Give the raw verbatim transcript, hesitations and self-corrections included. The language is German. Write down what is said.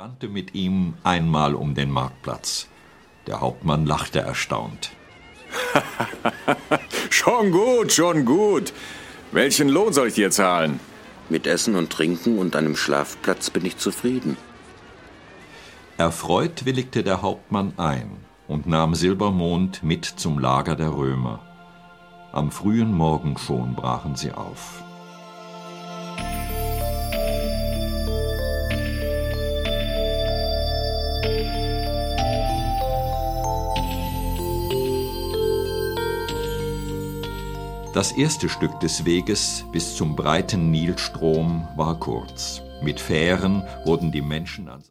rannte mit ihm einmal um den Marktplatz. Der Hauptmann lachte erstaunt. Schon gut, schon gut. Welchen Lohn soll ich dir zahlen? Mit Essen und Trinken und einem Schlafplatz bin ich zufrieden. Erfreut willigte der Hauptmann ein und nahm Silbermond mit zum Lager der Römer. Am frühen Morgen schon brachen sie auf. Das erste Stück des Weges bis zum breiten Nilstrom war kurz. Mit Fähren wurden die Menschen ans